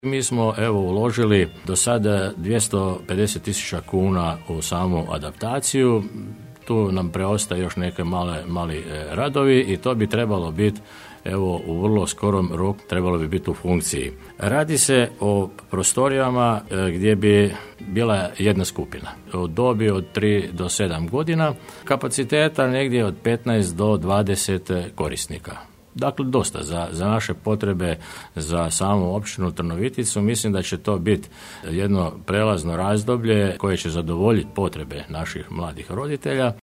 Mi smo uložili do sada 250.000 kuna u samu adaptaciju. Tu nam preostaje još neke mali radovi i to bi trebalo biti u vrlo skorom roku trebalo bi biti u funkciji. Radi se o prostorijama gdje bi bila jedna skupina u dobi od 3 do 7 godina, kapaciteta negdje od 15 do 20 korisnika. Dakle, dosta za naše potrebe, za samu općinu Trnoviticu. Mislim da će to biti jedno prelazno razdoblje koje će zadovoljiti potrebe naših mladih roditelja.